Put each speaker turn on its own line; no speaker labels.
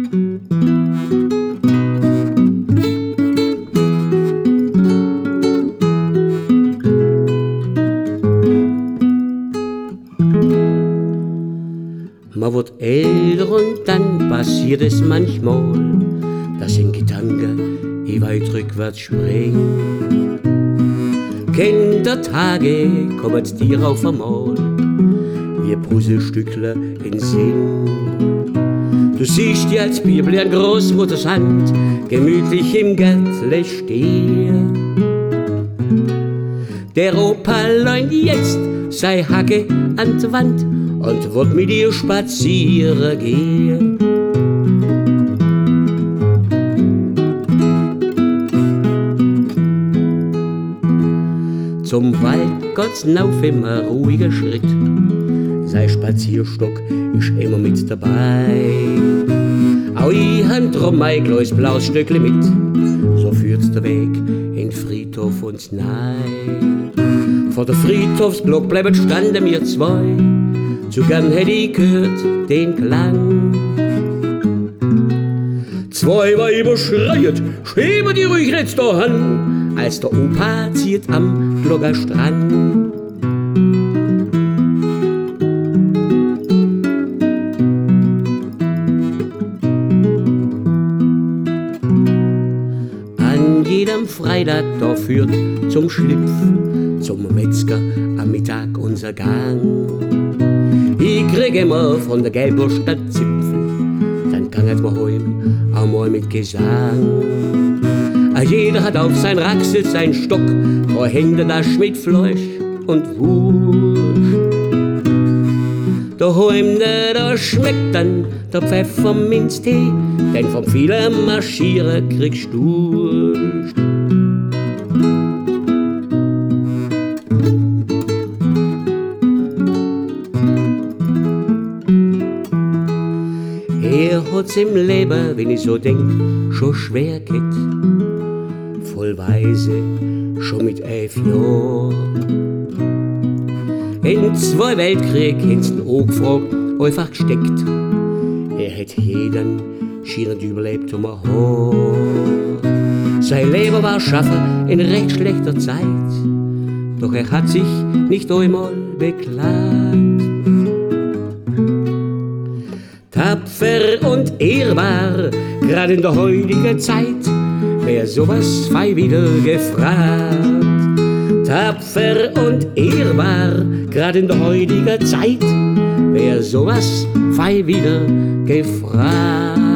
Man wird älter und dann passiert es manchmal, dass ein Gedanke weit rückwärts springt. Kindertage kommen dir auf einmal, wie Puzzlestückle in Sinn. Du siehst dir als Bibel an Großmutters Hand gemütlich im Gärtle stehen. Der Opa leunt jetzt sei Hacke an die Wand und wird mit dir spazieren gehen. Zum Wald Gott's Nauf immer ruhiger Schritt, sein Spazierstock ist immer mit dabei. Auch ich han drum ein kleines blaues Stückle mit, so führt's der Weg in Friedhof uns nei. Vor der Friedhofsglock bleiben standen wir zwei, zu gern hätt ich gehört den Klang. Zwei Weiber schreiet, schieben die ruhig jetzt da an, als der Opa zieht am Glogger Strand. An jedem Freitag da führt zum Schlipf, zum Metzger am Mittag unser Gang. Ich krieg immer von der Gelbwurst das Zipfel, dann ganget man heim einmal mit Gesang. Jeder hat auf sein Racksel sein Stock, da hängt der mit Fleisch und Wurst. Daheim da schmeckt dann der Pfefferminztee, denn vom vielen Marschieren kriegst du Durst. Hat's im Leben, wenn ich so denk, schon schwer geht. Voll Weise, schon mit 11 Jahren. In 2 Weltkrieg hätt's ihn auch gefragt, einfach gesteckt. Hätt jeden schieren überlebt um ein Haar. Sein Leben war schaffen in recht schlechter Zeit, doch hat sich nicht einmal beklagt. Tapfer und ehrbar, gerade in der heutigen Zeit, wär sowas fei wieder gefragt. Tapfer und ehrbar, gerade in der heutigen Zeit, wär sowas fei wieder gefragt.